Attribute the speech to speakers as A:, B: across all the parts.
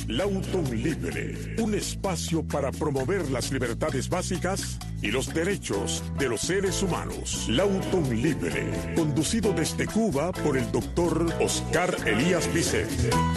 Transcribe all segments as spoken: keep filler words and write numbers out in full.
A: Lauton Libre, un espacio para promover las libertades básicas y los derechos de los seres humanos. Lauton Libre, conducido desde Cuba por el doctor Oscar Elías Bisset.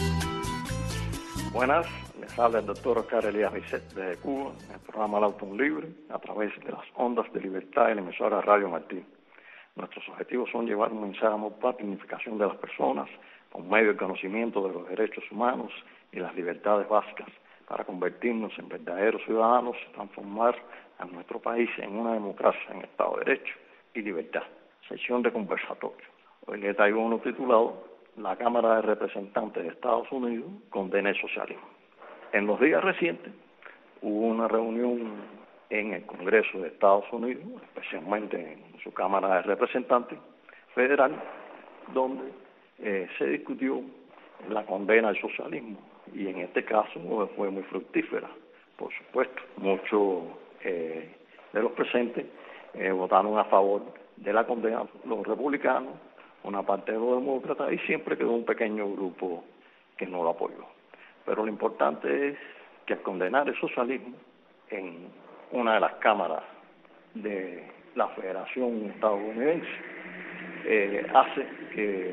B: Buenas, les habla el doctor Oscar Elías Bisset desde Cuba, en el programa Lauton Libre, a través de las ondas de libertad de la emisora Radio Martín. Nuestros objetivos son llevar un mensaje de amor, paz y dignificación de las personas, por medio del conocimiento de los derechos humanos y las libertades básicas, para convertirnos en verdaderos ciudadanos y transformar a nuestro país en una democracia en Estado de Derecho y libertad. Sección de conversatorio. Hoy le traigo uno titulado La Cámara de Representantes de Estados Unidos condena el socialismo. En los días recientes hubo una reunión en el Congreso de Estados Unidos, especialmente en su Cámara de Representantes Federal, donde eh, se discutió la condena al socialismo, y en este caso fue muy fructífera. Por supuesto, muchos eh, de los presentes eh, votaron a favor de la condena, los republicanos, una parte de los demócratas, y siempre quedó un pequeño grupo que no lo apoyó. Pero lo importante es que al condenar el socialismo en una de las cámaras de la Federación estadounidense, eh, hace que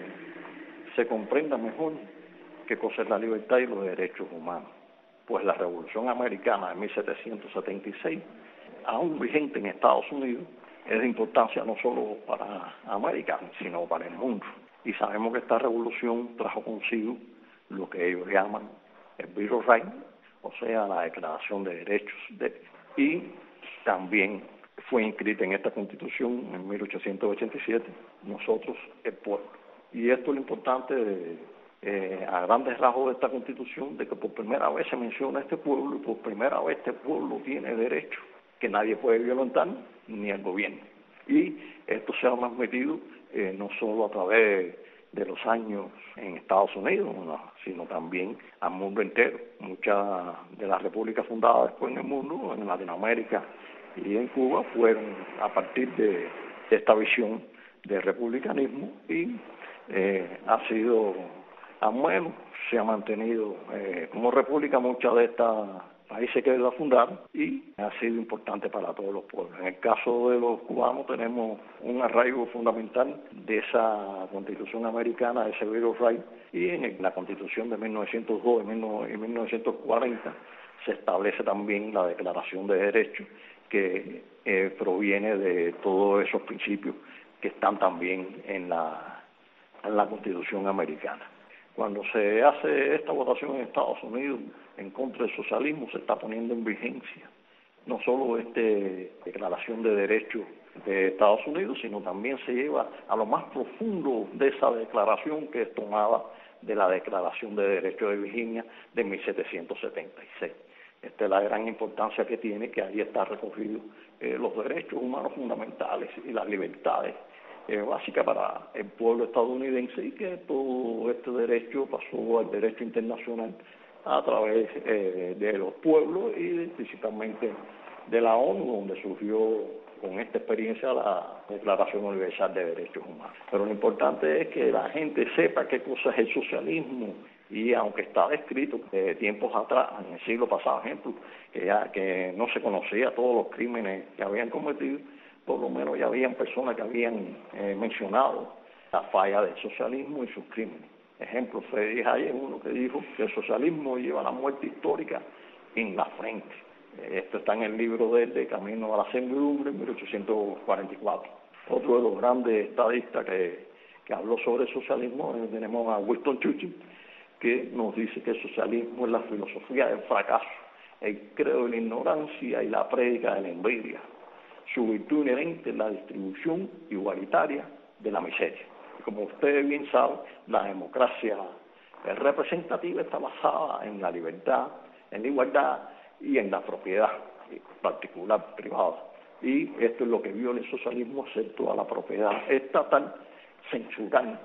B: se comprenda mejor qué cosa es la libertad y los derechos humanos. Pues la Revolución Americana de mil setecientos setenta y seis, aún vigente en Estados Unidos, es de importancia no solo para América, sino para el mundo. Y sabemos que esta revolución trajo consigo lo que ellos llaman el Bill of Rights, o sea, la Declaración de Derechos, de, y también fue inscrita en esta Constitución en mil ochocientos ochenta y siete, nosotros, el pueblo. Y esto es lo importante de, eh, a grandes rasgos de esta Constitución, de que por primera vez se menciona este pueblo, y por primera vez este pueblo tiene derechos que nadie puede violentar, ni el gobierno. Y esto se ha transmitido eh, no solo a través de los años en Estados Unidos, ¿no?, sino también al mundo entero. Muchas de las repúblicas fundadas después en el mundo, en Latinoamérica y en Cuba, fueron a partir de, de esta visión de republicanismo, y eh, ha sido, al menos, se ha mantenido eh, como república muchas de estas países que la fundaron, y ha sido importante para todos los pueblos. En el caso de los cubanos tenemos un arraigo fundamental de esa Constitución americana, de ese Bill of Rights, y en la Constitución de mil novecientos dos y mil novecientos cuarenta se establece también la Declaración de Derechos, que eh, proviene de todos esos principios que están también en la, en la Constitución americana. Cuando se hace esta votación en Estados Unidos en contra del socialismo, se está poniendo en vigencia no solo esta Declaración de Derechos de Estados Unidos, sino también se lleva a lo más profundo de esa declaración, que es tomada de la Declaración de Derechos de Virginia de mil setecientos setenta y seis. Esta es la gran importancia que tiene, que ahí está recogido eh, los derechos humanos fundamentales y las libertades eh, básicas para el pueblo estadounidense, y que todo este derecho pasó al derecho internacional a través eh, de los pueblos y principalmente de la ONU, donde surgió con esta experiencia la Declaración Universal de Derechos Humanos. Pero lo importante es que la gente sepa qué cosa es el socialismo, y aunque está descrito de tiempos atrás, en el siglo pasado, ejemplo, que ya que no se conocía todos los crímenes que habían cometido, por lo menos ya habían personas que habían eh, mencionado la falla del socialismo y sus crímenes. Ejemplo, Friedrich Hayek, uno que dijo que el socialismo lleva la muerte histórica en la frente. Esto está en el libro de él, de Camino a la Servidumbre, en mil ochocientos cuarenta y cuatro. Otro de los grandes estadistas que, que habló sobre el socialismo, eh, tenemos a Winston Churchill, que nos dice que el socialismo es la filosofía del fracaso, el credo de la ignorancia y la prédica de la envidia. Su virtud inherente es la distribución igualitaria de la miseria. Como ustedes bien saben, la democracia representativa está basada en la libertad, en la igualdad y en la propiedad particular, privada. Y esto es lo que viola el socialismo, hacer toda la propiedad estatal, censurar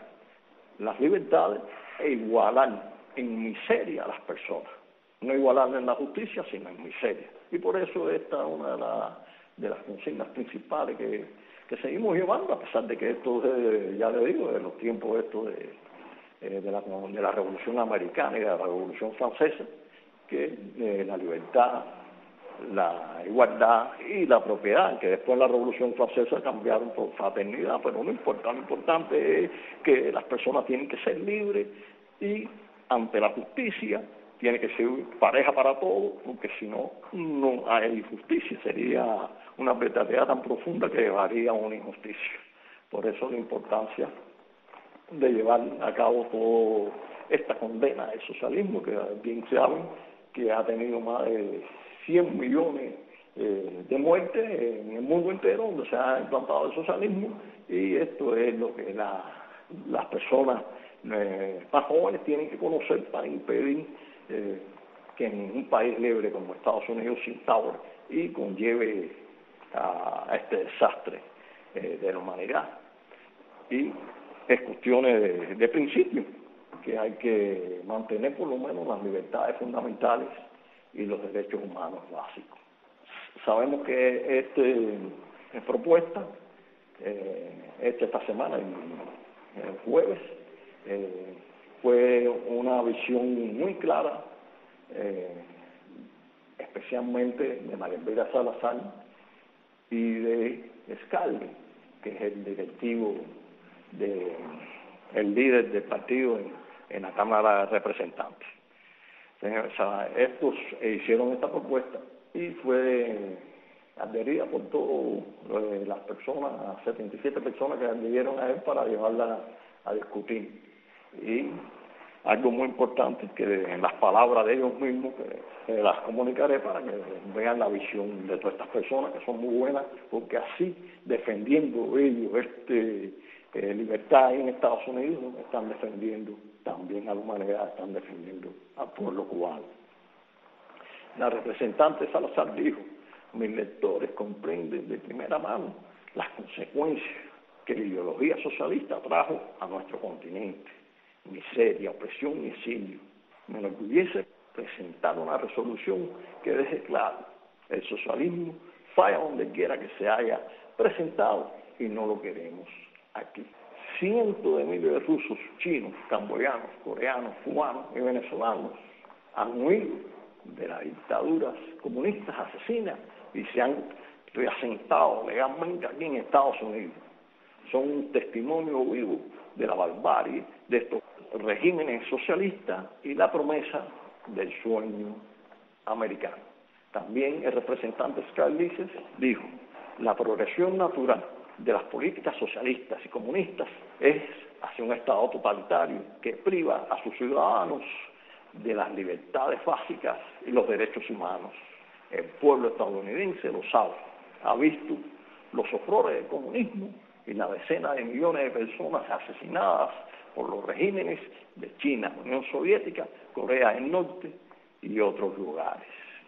B: las libertades e igualar en miseria a las personas. No igualar en la justicia, sino en miseria. Y por eso esta es una de, la, de las consignas principales que, que seguimos llevando, a pesar de que esto, de, ya le digo, de los tiempos estos de, eh, de, la, de la Revolución Americana y de la Revolución Francesa, que eh, la libertad, la igualdad y la propiedad, que después de la Revolución Francesa cambiaron por fraternidad, pero no importa, lo importante es que las personas tienen que ser libres y ante la justicia tiene que ser pareja para todos, porque si no, no hay justicia, sería una verdadera tan profunda que llevaría a una injusticia. Por eso la importancia de llevar a cabo toda esta condena del socialismo, que bien saben que ha tenido más de cien millones eh, de muertes en el mundo entero donde se ha implantado el socialismo, y esto es lo que la, las personas eh, más jóvenes tienen que conocer para impedir eh, que en un país libre como Estados Unidos se instaure y conlleve a, a este desastre eh, de la humanidad. Y es cuestiones de, de principio, que hay que mantener por lo menos las libertades fundamentales y los derechos humanos básicos. Sabemos que este es propuesta, eh, hecha esta semana, el, el jueves, eh, fue una visión muy clara, eh, especialmente de María Elvira Salazar y de Scalvi, que es el directivo, de, el líder del partido en, en la Cámara de Representantes. O sea, estos hicieron esta propuesta y fue adherida por todas eh, las personas, setenta y siete personas que adhirieron a él para llevarla a discutir. Y algo muy importante, que en las palabras de ellos mismos, que eh, las comunicaré para que vean la visión de todas estas personas, que son muy buenas, porque así, defendiendo ellos este eh, libertad en Estados Unidos, están defendiendo también a la humanidad, están defendiendo al pueblo cubano. La representante Salazar dijo: mis lectores comprenden de primera mano las consecuencias que la ideología socialista trajo a nuestro continente: miseria, opresión y exilio. Me enorgullece presentar una resolución que deje claro: el socialismo falla donde quiera que se haya presentado y no lo queremos aquí. Cientos de miles de rusos, chinos, camboyanos, coreanos, cubanos y venezolanos han huido de las dictaduras comunistas asesinas y se han reasentado legalmente aquí en Estados Unidos. Son un testimonio vivo de la barbarie de estos regímenes socialistas y la promesa del sueño americano. También el representante Scalvi dijo: la progresión natural de las políticas socialistas y comunistas es hacia un Estado totalitario que priva a sus ciudadanos de las libertades básicas y los derechos humanos. El pueblo estadounidense lo sabe, ha visto los horrores del comunismo y la decena de millones de personas asesinadas por los regímenes de China, Unión Soviética, Corea del Norte y otros lugares.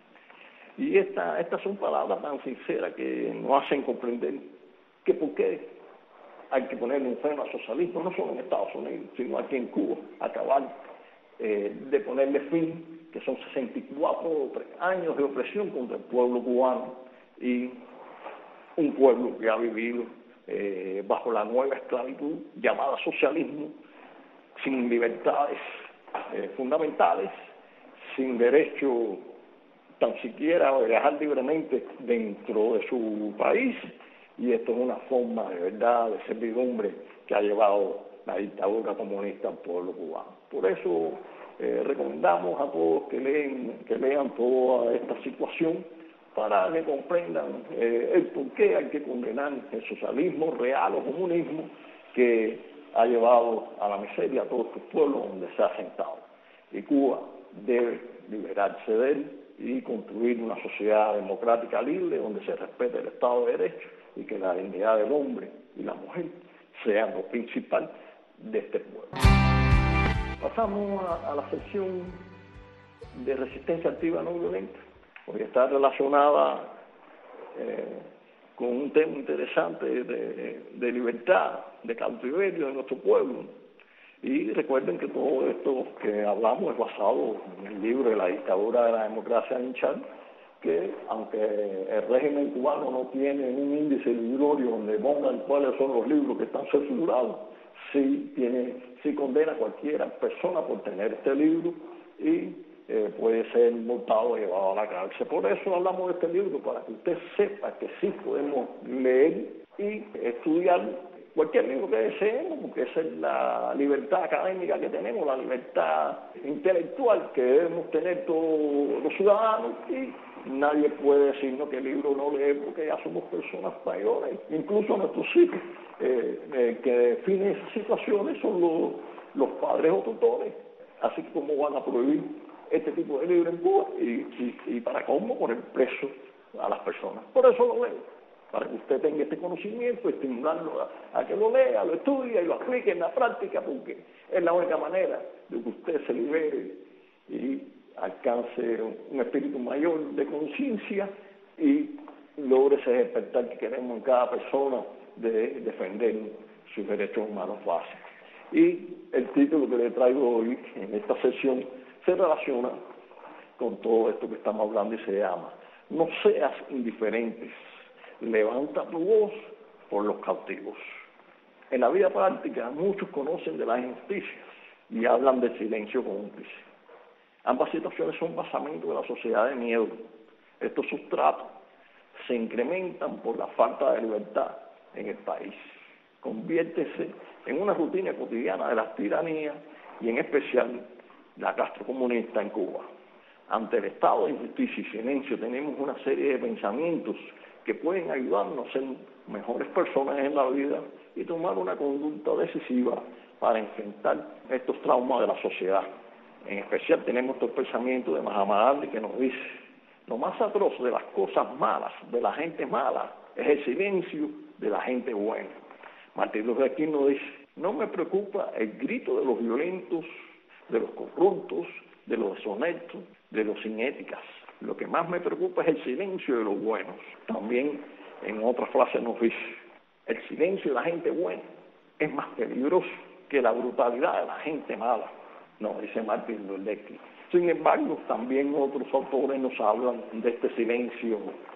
B: Y esta, estas son palabras tan sinceras que nos hacen comprender que por qué hay que ponerle un freno al socialismo, no solo en Estados Unidos, sino aquí en Cuba, acabar eh, de ponerle fin, que son sesenta y cuatro años de opresión contra el pueblo cubano y un pueblo que ha vivido eh, bajo la nueva esclavitud llamada socialismo, sin libertades eh, fundamentales, sin derecho tan siquiera a viajar libremente dentro de su país, y esto es una forma de verdad de servidumbre que ha llevado la dictadura comunista al pueblo cubano. Por eso eh, recomendamos a todos que lean, que lean toda esta situación para que comprendan eh, el por qué hay que condenar el socialismo real o comunismo que ha llevado a la miseria a todos estos pueblos donde se ha sentado. Y Cuba debe liberarse de él y construir una sociedad democrática libre donde se respete el Estado de Derecho y que la dignidad del hombre y la mujer sean lo principal de este pueblo. Pasamos a, a la sección de resistencia activa no violenta, porque está relacionada eh, con un tema interesante de, de libertad, de cautiverio de nuestro pueblo. Y recuerden que todo esto que hablamos es basado en el libro de la dictadura de la democracia de Hinchar, que aunque el régimen cubano no tiene un índice librario donde pongan cuáles son los libros que están censurados, sí, tiene, sí condena a cualquier persona por tener este libro y eh, puede ser multado o llevado a la cárcel. Por eso hablamos de este libro, para que usted sepa que sí podemos leer y estudiar cualquier libro que deseemos, porque esa es la libertad académica que tenemos, la libertad intelectual que debemos tener todos los ciudadanos, y nadie puede decirnos que el libro no lee porque ya somos personas mayores. Incluso nuestros hijos, eh, eh, que definen esas situaciones, son los, los padres o tutores, así como van a prohibir este tipo de libro en Cuba y, y, y para cómo poner preso a las personas. Por eso lo leo, para que usted tenga este conocimiento, estimularlo a, a que lo lea, lo estudie y lo aplique en la práctica, porque es la única manera de que usted se libere y alcance un espíritu mayor de conciencia y logre ese despertar que queremos en cada persona de defender sus derechos humanos básicos. Y el título que le traigo hoy en esta sesión se relaciona con todo esto que estamos hablando y se llama No seas indiferentes, levanta tu voz por los cautivos. En la vida práctica muchos conocen de las injusticias y hablan del silencio cómplice. Ambas situaciones son basamientos de la sociedad de miedo. Estos sustratos se incrementan por la falta de libertad en el país. Conviértese en una rutina cotidiana de las tiranías y en especial la castrocomunista en Cuba. Ante el estado de injusticia y silencio tenemos una serie de pensamientos que pueden ayudarnos a ser mejores personas en la vida y tomar una conducta decisiva para enfrentar estos traumas de la sociedad. En especial tenemos estos pensamientos de Mahatma Gandhi que nos dice: lo más atroz de las cosas malas, de la gente mala, es el silencio de la gente buena. Martín Luther King nos dice: no me preocupa el grito de los violentos, de los corruptos, de los deshonestos, de los sin éticas. Lo que más me preocupa es el silencio de los buenos. También en otra frase nos dice: el silencio de la gente buena es más peligroso que la brutalidad de la gente mala, nos dice Martin Luther King. Sin embargo, también otros autores nos hablan de este silencio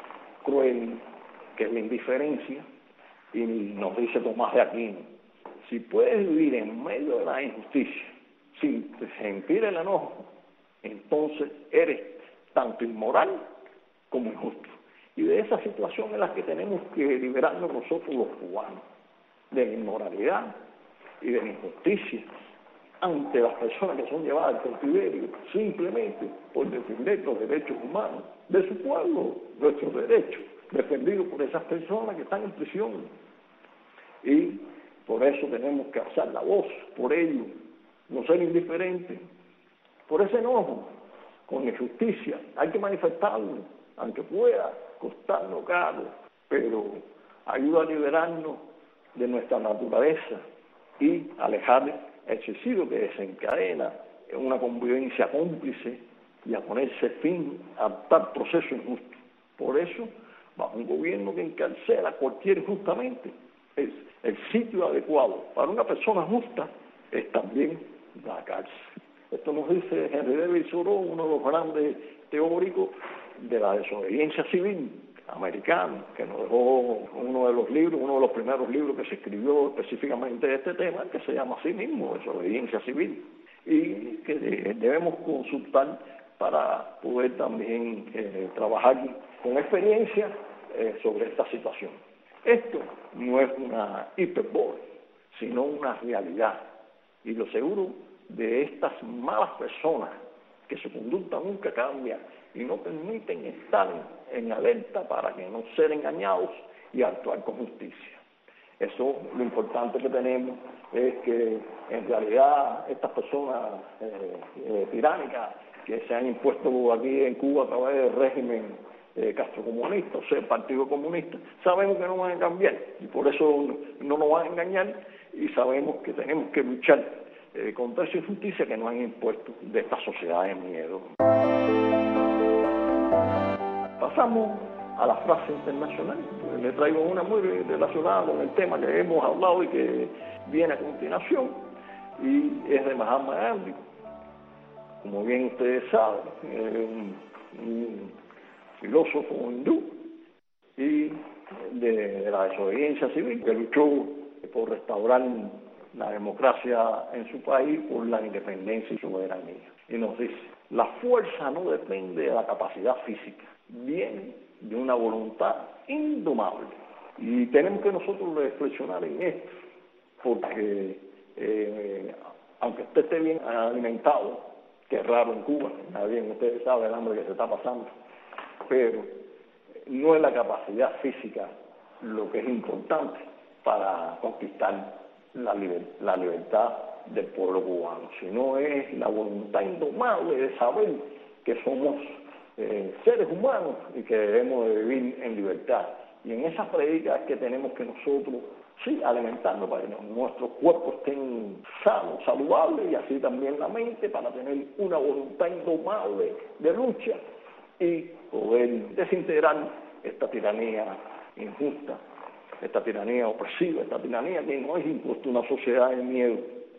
B: cruel, que es la indiferencia, y nos dice Tomás de Aquino: si puedes vivir en medio de la injusticia sin sentir el enojo, entonces eres tanto inmoral como injusto. Y de esa situación es la que tenemos que liberarnos nosotros los cubanos, de la inmoralidad y de la injusticia ante las personas que son llevadas al cautiverio simplemente por defender los derechos humanos de su pueblo, nuestros derechos, defendidos por esas personas que están en prisión. Y por eso tenemos que alzar la voz por ello, no ser indiferentes, por ese enojo con injusticia. Hay que manifestarlo, aunque pueda costarnos caro, pero ayuda a liberarnos de nuestra naturaleza y alejar el suicidio que desencadena en una convivencia cómplice y a ponerse fin a tal proceso injusto. Por eso, bajo un gobierno que encarcela a cualquiera injustamente, es el sitio adecuado para una persona justa es también la cárcel. Esto nos dice Henry David Thoreau, uno de los grandes teóricos de la desobediencia civil americano, que nos dejó uno de los libros, uno de los primeros libros que se escribió específicamente de este tema, que se llama así mismo, Desobediencia Civil, y que debemos consultar para poder también eh, trabajar con experiencia eh, sobre esta situación. Esto no es una hipérbole, sino una realidad, y lo seguro de estas malas personas que su conducta nunca cambia y no permiten estar en alerta para que no ser engañados y actuar con justicia. Eso, lo importante que tenemos es que en realidad estas personas eh, eh, tiránicas que se han impuesto aquí en Cuba a través del régimen eh, castrocomunista, o sea, el Partido Comunista, sabemos que no van a cambiar y por eso no nos van a engañar, y sabemos que tenemos que luchar eh, contra esa injusticia que nos han impuesto de esta sociedad de miedo. Pasamos a la frase internacional. Pues le traigo una muy relacionada con el tema que hemos hablado y que viene a continuación, y es de Mahatma Gandhi. Como bien ustedes saben, eh, un, un filósofo hindú y de, de la desobediencia civil, que luchó por restaurar la democracia en su país por la independencia y soberanía. Y nos dice, la fuerza no depende de la capacidad física, viene de una voluntad indomable. Y tenemos que nosotros reflexionar en esto, porque eh, aunque usted esté bien alimentado, que es raro en Cuba, nadie de ustedes sabe el hambre que se está pasando, pero no es la capacidad física lo que es importante para conquistar la, liber, la libertad del pueblo cubano, sino es la voluntad indomable de saber que somos eh, seres humanos y que debemos de vivir en libertad. Y en esas predicas que tenemos que nosotros, sí, alimentarnos para que nuestros cuerpos estén sanos, saludables, y así también la mente, para tener una voluntad indomable de lucha y poder desintegrar esta tiranía injusta, esta tiranía opresiva, esta tiranía que no es impuesta una sociedad de miedo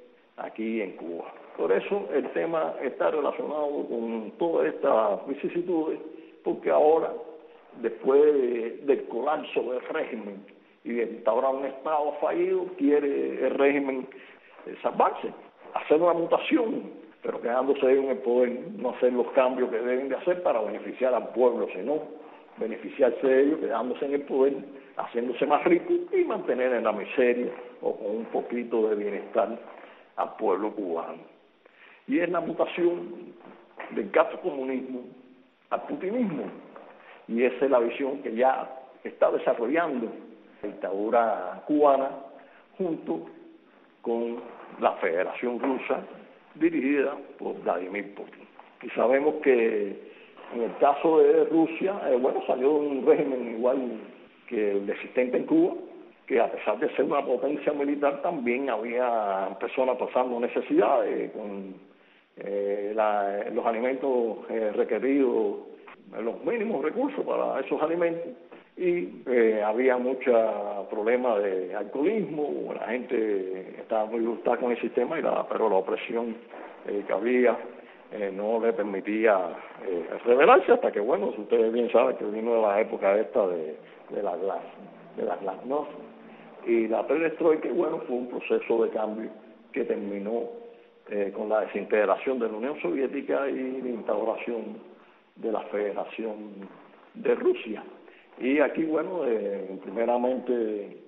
B: aquí en Cuba. Por eso el tema está relacionado con todas estas vicisitudes, porque ahora, después de, del colapso del régimen y de instaurar un Estado fallido, quiere el régimen eh, salvarse, hacer una mutación, pero quedándose en el poder, no hacer los cambios que deben de hacer para beneficiar al pueblo, sino beneficiarse de ellos, quedándose en el poder, haciéndose más rico y mantener en la miseria o con un poquito de bienestar al pueblo cubano. Y es la mutación del gasto comunismo al putinismo, y esa es la visión que ya está desarrollando la dictadura cubana junto con la Federación Rusa dirigida por Vladimir Putin. Y sabemos que en el caso de Rusia, eh, bueno, salió de un régimen igual que el existente en Cuba, que a pesar de ser una potencia militar también había personas pasando necesidades con eh, la, los alimentos eh, requeridos, los mínimos recursos para esos alimentos, y eh, había muchos problemas de alcoholismo, la gente estaba muy gustada con el sistema, y la, pero la opresión eh, que había eh, no le permitía eh, rebelarse, hasta que, bueno, ustedes bien saben que vino de la época esta de, de la glas, de la glasnost, y la perestroika, bueno, fue un proceso de cambio que terminó eh, con la desintegración de la Unión Soviética y la instauración de la Federación de Rusia. Y aquí, bueno, eh, primeramente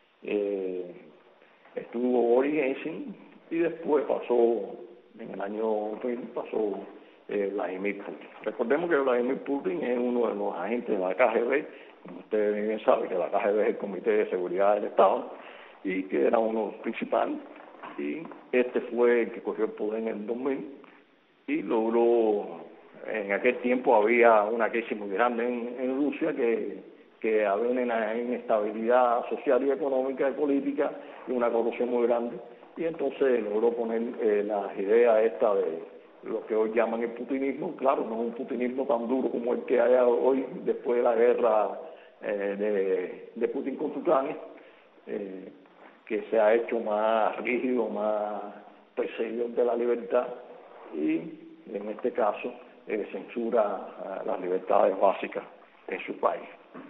B: eh, estuvo Boris Yeltsin, y después pasó, en el año dos mil, pasó eh, Vladimir Putin. Recordemos que Vladimir Putin es uno de los agentes de la K G B, como ustedes bien saben, que la K G B es el Comité de Seguridad del Estado, y que era uno de los principales, y este fue el que cogió el poder en el dos mil, y logró. En aquel tiempo había una crisis muy grande en, en Rusia, que, que había una inestabilidad social y económica y política, y una corrupción muy grande, y entonces logró poner eh, las ideas estas de lo que hoy llaman el putinismo. Claro, no es un putinismo tan duro como el que hay hoy después de la guerra eh, de, de Putin con Ucrania, eh, que se ha hecho más rígido, más perseguidor de la libertad, y en este caso Eh, censura uh, las libertades básicas en su país.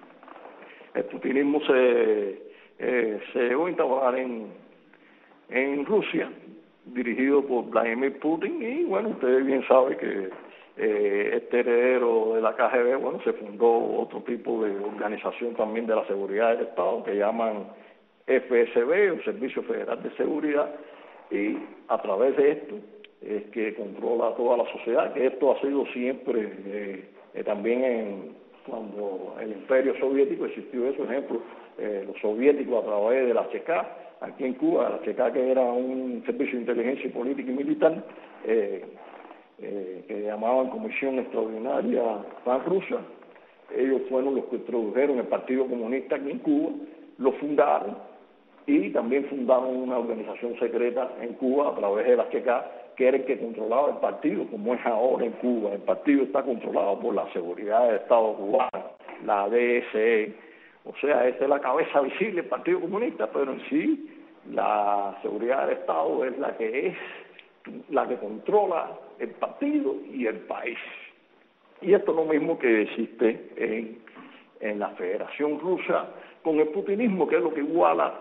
B: El putinismo se, eh, se llegó a instaurar en, en Rusia, dirigido por Vladimir Putin, y bueno, ustedes bien saben que eh, este heredero de la K G B, bueno, se fundó otro tipo de organización también de la seguridad del Estado, que llaman F S B, o Servicio Federal de Seguridad, y a través de esto es que controla toda la sociedad, que esto ha sido siempre, eh, eh, también en, cuando el Imperio Soviético existió eso, por ejemplo, eh, los soviéticos a través de la C K, aquí en Cuba, la C K, que era un servicio de inteligencia política y militar, eh, eh, que llamaban Comisión Extraordinaria Pan-Rusa, ellos fueron los que introdujeron el Partido Comunista aquí en Cuba, lo fundaron, y también fundaron una organización secreta en Cuba a través de la C K, que era el que controlaba el partido, como es ahora en Cuba. El partido está controlado por la Seguridad del Estado cubano, la D S E, o sea, esa es la cabeza visible del Partido Comunista, pero en sí la Seguridad del Estado es la que es, la que controla el partido y el país. Y esto es lo mismo que existe en, en la Federación Rusa con el putinismo, que es lo que iguala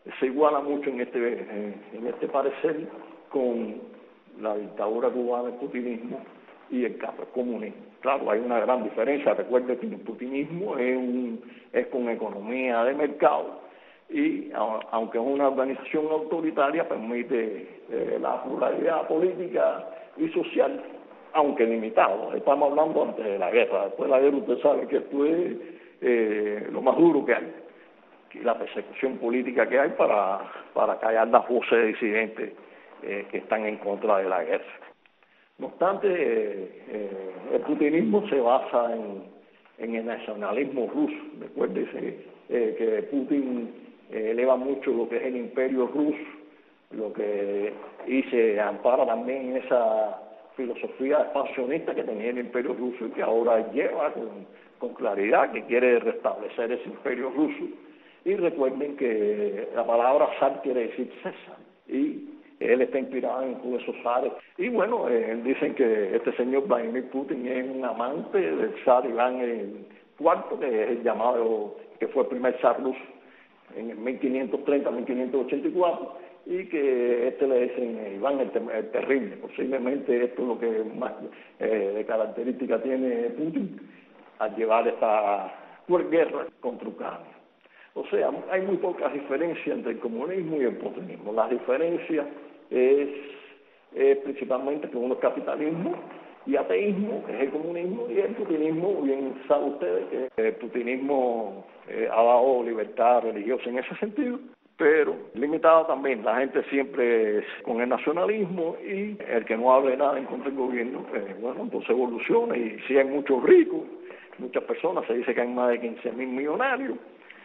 B: se iguala mucho en este, en este parecer con la dictadura cubana, el putinismo y el comunismo. Claro, hay una gran diferencia. Recuerde que el putinismo es, un, es con economía de mercado y, aunque es una organización autoritaria, permite eh, la pluralidad política y social, aunque limitado. Estamos hablando antes de la guerra. Después de la guerra usted sabe que esto es eh, lo más duro que hay, y la persecución política que hay para, para callar las voces disidentes eh, que están en contra de la guerra. No obstante, eh, eh, el putinismo se basa en, en el nacionalismo ruso. Recuérdese eh, que Putin eh, eleva mucho lo que es el imperio ruso, lo que y se ampara también en esa filosofía expansionista que tenía el imperio ruso y que ahora lleva con, con claridad que quiere restablecer ese imperio ruso. Y recuerden que la palabra zar quiere decir César, y él está inspirado en todos esos zares. Y bueno, eh, dicen que este señor Vladimir Putin es un amante del zar Iván el cuarto, que es el llamado, que fue el primer zar ruso en mil quinientos treinta a mil quinientos ochenta y cuatro, y que este le dicen Iván el, el terrible. Posiblemente esto es lo que más eh, de característica tiene Putin al llevar esta cruel guerra contra Ucrania. O sea, hay muy pocas diferencias entre el comunismo y el putinismo. La diferencia es, es principalmente que uno es capitalismo y ateísmo, que es el comunismo, y el putinismo, bien saben ustedes que el putinismo eh, ha dado libertad religiosa en ese sentido, pero limitado también. La gente siempre es con el nacionalismo, y el que no hable nada en contra del gobierno, eh, bueno, entonces evoluciona, y si hay muchos ricos, muchas personas, se dice que hay más de quince mil millonarios,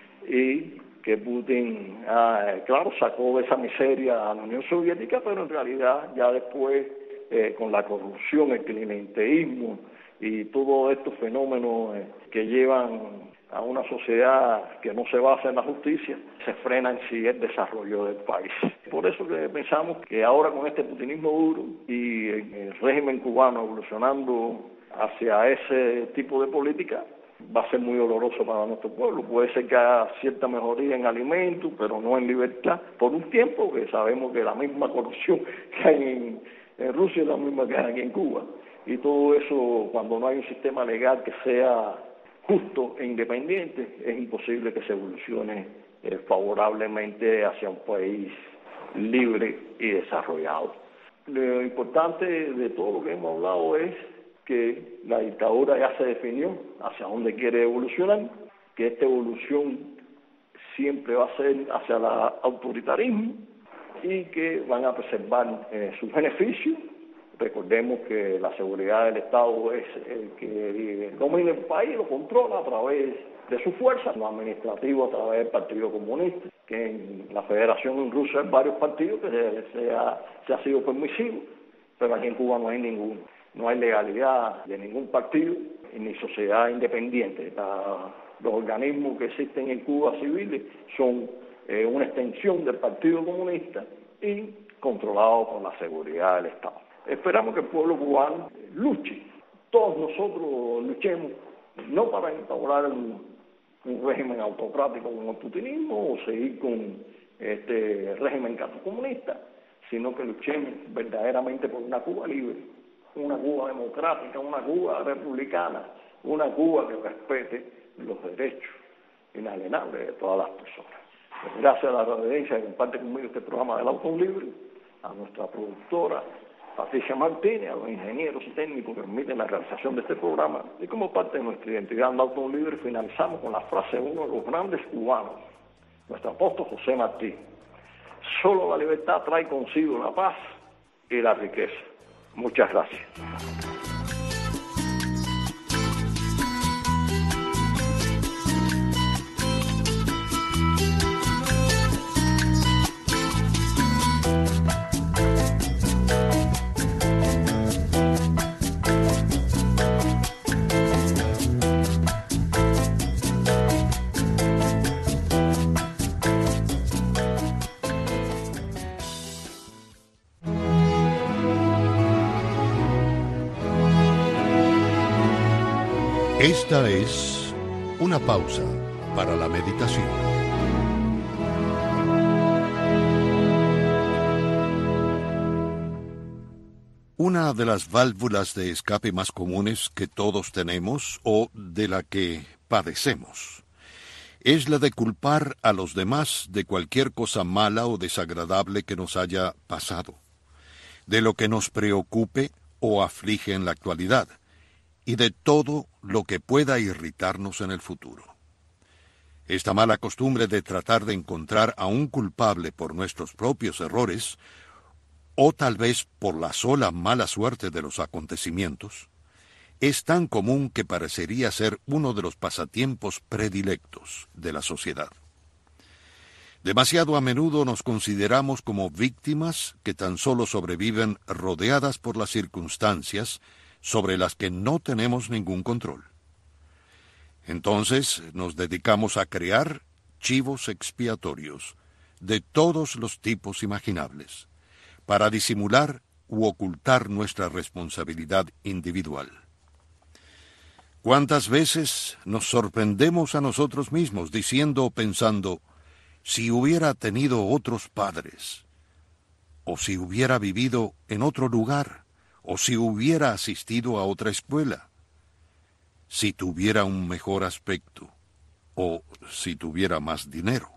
B: y que Putin, ah, claro, sacó de esa miseria a la Unión Soviética, pero en realidad ya después, eh, con la corrupción, el clientelismo y todos estos fenómenos eh, que llevan a una sociedad que no se basa en la justicia, se frena en sí el desarrollo del país. Por eso que pensamos que ahora, con este putinismo duro y el régimen cubano evolucionando hacia ese tipo de política, va a ser muy doloroso para nuestro pueblo. Puede ser que haya cierta mejoría en alimentos, pero no en libertad, por un tiempo, que sabemos que la misma corrupción que hay en, en Rusia es la misma que hay aquí en Cuba. Y todo eso, cuando no hay un sistema legal que sea justo e independiente, es imposible que se evolucione eh, favorablemente hacia un país libre y desarrollado. Lo importante de todo lo que hemos hablado es que la dictadura ya se definió hacia dónde quiere evolucionar, que esta evolución siempre va a ser hacia el autoritarismo, y que van a preservar eh, sus beneficios. Recordemos que la seguridad del Estado es el que domina el país, lo controla a través de su fuerza, lo administrativo a través del Partido Comunista, que en la Federación en Rusia hay varios partidos que se, se, ha, se ha sido permisivo, pero aquí en Cuba no hay ninguno. No hay legalidad de ningún partido ni sociedad independiente. La, los organismos que existen en Cuba civiles son eh, una extensión del Partido Comunista y controlados por la seguridad del Estado. Esperamos que el pueblo cubano luche, todos nosotros luchemos, no para instaurar un, un régimen autocrático como el putinismo o seguir con este régimen comunista, sino que luchemos verdaderamente por una Cuba libre, una Cuba democrática, una Cuba republicana, una Cuba que respete los derechos inalienables de todas las personas. Pues gracias a la audiencia que comparte conmigo este programa del Auto Libre, a nuestra productora Patricia Martínez, a los ingenieros y técnicos que permiten la realización de este programa, y como parte de nuestra identidad en Auto Libre finalizamos con la frase de uno de los grandes cubanos, nuestro apóstol José Martí: solo la libertad trae consigo la paz y la riqueza. Muchas gracias.
C: Esta es una pausa para la meditación. Una de las válvulas de escape más comunes que todos tenemos o de la que padecemos es la de culpar a los demás de cualquier cosa mala o desagradable que nos haya pasado, de lo que nos preocupe o aflige en la actualidad, y de todo lo que pueda irritarnos en el futuro. Esta mala costumbre de tratar de encontrar a un culpable por nuestros propios errores, o tal vez por la sola mala suerte de los acontecimientos, es tan común que parecería ser uno de los pasatiempos predilectos de la sociedad. Demasiado a menudo nos consideramos como víctimas que tan solo sobreviven rodeadas por las circunstancias sobre las que no tenemos ningún control. Entonces nos dedicamos a crear chivos expiatorios de todos los tipos imaginables, para disimular u ocultar nuestra responsabilidad individual. ¿Cuántas veces nos sorprendemos a nosotros mismos diciendo o pensando, si hubiera tenido otros padres, o si hubiera vivido en otro lugar, o si hubiera asistido a otra escuela, si tuviera un mejor aspecto, o si tuviera más dinero?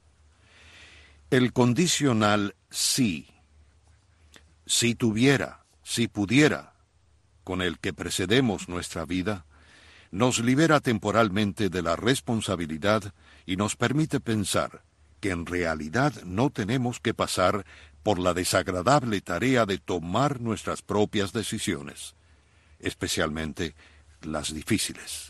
C: El condicional sí, si tuviera, si pudiera, con el que precedemos nuestra vida, nos libera temporalmente de la responsabilidad y nos permite pensar que en realidad no tenemos que pasar por la desagradable tarea de tomar nuestras propias decisiones, especialmente las difíciles.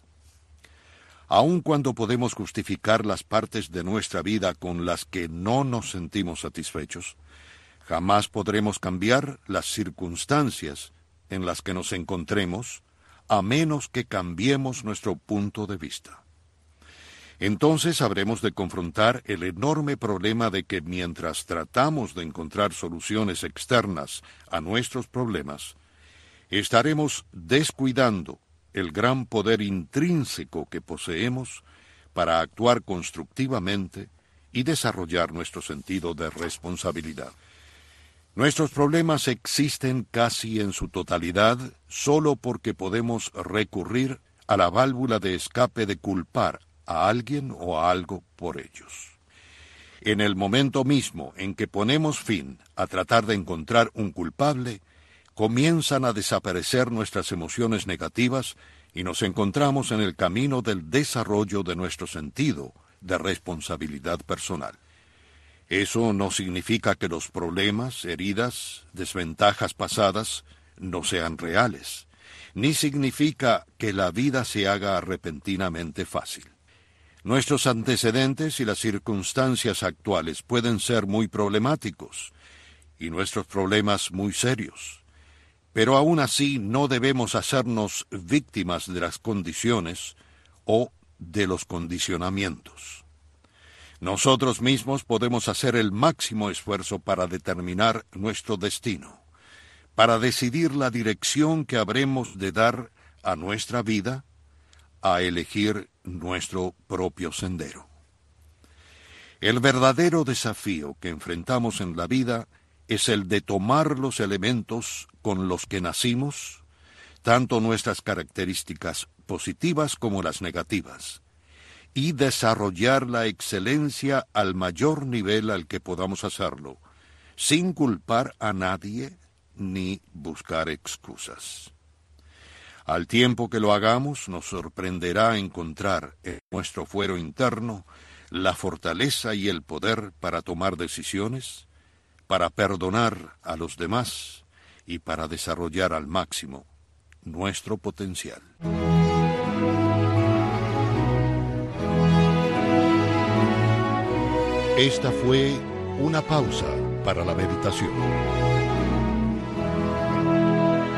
C: Aun cuando podemos justificar las partes de nuestra vida con las que no nos sentimos satisfechos, jamás podremos cambiar las circunstancias en las que nos encontremos, a menos que cambiemos nuestro punto de vista. Entonces habremos de confrontar el enorme problema de que mientras tratamos de encontrar soluciones externas a nuestros problemas, estaremos descuidando el gran poder intrínseco que poseemos para actuar constructivamente y desarrollar nuestro sentido de responsabilidad. Nuestros problemas existen casi en su totalidad solo porque podemos recurrir a la válvula de escape de culpar a alguien o a algo por ellos. En el momento mismo en que ponemos fin a tratar de encontrar un culpable, comienzan a desaparecer nuestras emociones negativas y nos encontramos en el camino del desarrollo de nuestro sentido de responsabilidad personal. Eso no significa que los problemas, heridas, desventajas pasadas no sean reales, ni significa que la vida se haga repentinamente fácil. Nuestros antecedentes y las circunstancias actuales pueden ser muy problemáticos, y nuestros problemas muy serios, pero aún así no debemos hacernos víctimas de las condiciones o de los condicionamientos. Nosotros mismos podemos hacer el máximo esfuerzo para determinar nuestro destino, para decidir la dirección que habremos de dar a nuestra vida, a elegir nuestro propio sendero. El verdadero desafío que enfrentamos en la vida es el de tomar los elementos con los que nacimos, tanto nuestras características positivas como las negativas, y desarrollar la excelencia al mayor nivel al que podamos hacerlo, sin culpar a nadie ni buscar excusas. Al tiempo que lo hagamos, nos sorprenderá encontrar en nuestro fuero interno la fortaleza y el poder para tomar decisiones, para perdonar a los demás y para desarrollar al máximo nuestro potencial.
D: Esta fue una pausa para la meditación.